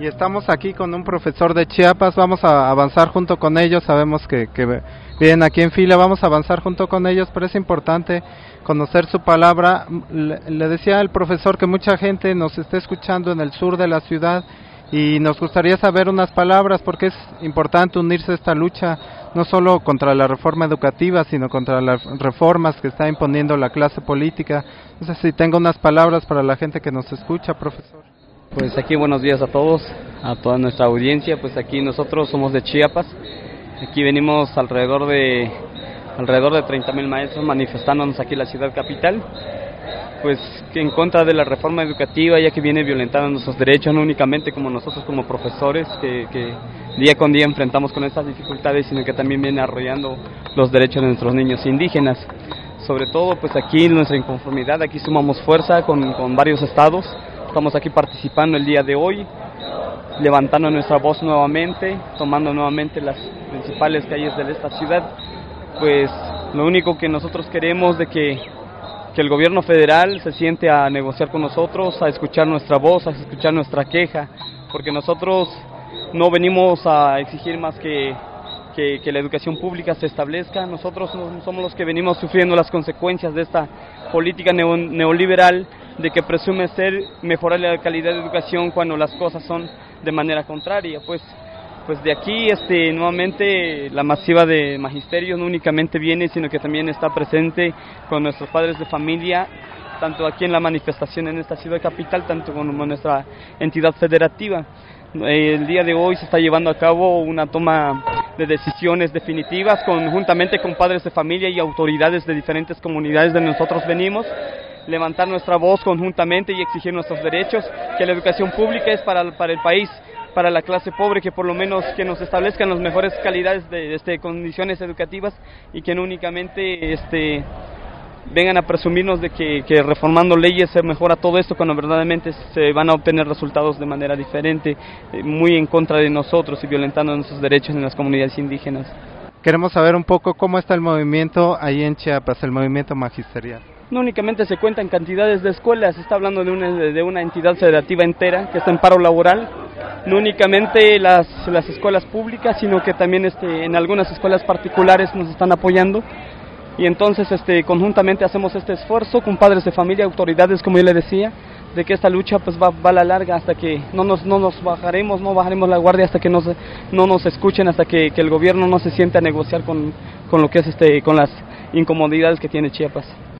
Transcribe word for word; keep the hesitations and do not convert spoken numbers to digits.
Y estamos aquí con un profesor de Chiapas, vamos a avanzar junto con ellos, sabemos que, que vienen aquí en fila, vamos a avanzar junto con ellos, pero es importante conocer su palabra. Le, le decía el profesor que mucha gente nos está escuchando en el sur de la ciudad y nos gustaría saber unas palabras porque es importante unirse a esta lucha, no solo contra la reforma educativa, sino contra las reformas que está imponiendo la clase política. No sé si tengo unas palabras para la gente que nos escucha, profesor. Pues aquí buenos días a todos, a toda nuestra audiencia. Pues aquí nosotros somos de Chiapas, aquí venimos alrededor de alrededor de treinta mil maestros manifestándonos aquí en la ciudad capital, pues que en contra de la reforma educativa, ya que viene violentando nuestros derechos, no únicamente como nosotros como profesores, que, que día con día enfrentamos con estas dificultades, sino que también viene arrollando los derechos de nuestros niños indígenas. Sobre todo pues aquí nuestra inconformidad, aquí sumamos fuerza con, con varios estados. Estamos aquí participando el día de hoy, levantando nuestra voz nuevamente, tomando nuevamente las principales calles de esta ciudad. Pues lo único que nosotros queremos de que, que el gobierno federal se siente a negociar con nosotros, a escuchar nuestra voz, a escuchar nuestra queja, porque nosotros no venimos a exigir más que, que, que la educación pública se establezca. Nosotros somos los que venimos sufriendo las consecuencias de esta política neo, neoliberal, de que presume ser mejorar la calidad de educación cuando las cosas son de manera contraria. Pues, pues de aquí este, nuevamente la masiva de magisterio no únicamente viene, sino que también está presente con nuestros padres de familia, tanto aquí en la manifestación en esta ciudad capital, tanto como nuestra entidad federativa. El día de hoy se está llevando a cabo una toma de decisiones definitivas conjuntamente con padres de familia y autoridades de diferentes comunidades de nosotros venimos, levantar nuestra voz conjuntamente y exigir nuestros derechos, que la educación pública es para, para el país, para la clase pobre, que por lo menos que nos establezcan las mejores calidades de este, condiciones educativas y que no únicamente este, vengan a presumirnos de que, que reformando leyes se mejora todo esto, cuando verdaderamente se van a obtener resultados de manera diferente, eh, muy en contra de nosotros y violentando nuestros derechos en las comunidades indígenas. Queremos saber un poco cómo está el movimiento ahí en Chiapas, el movimiento magisterial. No únicamente se cuentan cantidades de escuelas, se está hablando de una, de una entidad federativa entera que está en paro laboral, no únicamente las, las escuelas públicas, sino que también este, en algunas escuelas particulares nos están apoyando, y entonces este, conjuntamente hacemos este esfuerzo con padres de familia, autoridades, como yo le decía, de que esta lucha pues va, va a la larga hasta que no nos, no nos bajaremos, no bajaremos la guardia hasta que nos, no nos escuchen, hasta que, que el gobierno no se siente a negociar con, con lo que es este, con las incomodidades que tiene Chiapas.